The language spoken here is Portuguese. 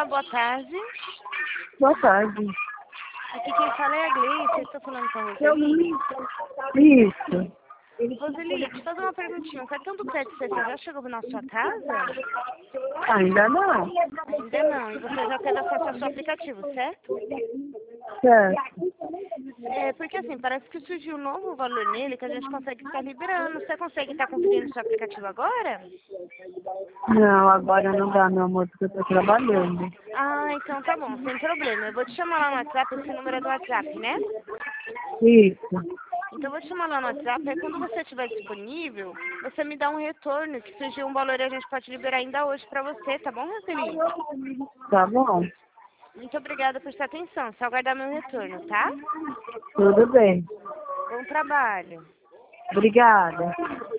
Olá, boa tarde. Boa tarde. Aqui quem fala é a Gleice, estou falando com a Eu Roseli. Isso. Roseli, deixa eu fazer uma perguntinha. O cartão do crédito você já chegou na sua casa? Ainda não. Ainda não. E você já teve acesso ao seu aplicativo, certo? Certo. É, porque assim, parece que surgiu um novo valor nele que a gente consegue estar liberando. Você consegue estar conferindo o seu aplicativo agora? Não, agora não dá, meu amor, porque eu tô trabalhando. Ah, então tá bom, sem problema. Eu vou te chamar lá no WhatsApp, esse número é do WhatsApp, né? Isso. Então eu vou te chamar lá no WhatsApp, aí quando você estiver disponível, você me dá um retorno, que surgiu um valor e a gente pode liberar ainda hoje pra você, tá bom, Roseli? Tá bom. Muito obrigada por sua atenção. Só aguardar meu retorno, tá? Tudo bem. Bom trabalho. Obrigada.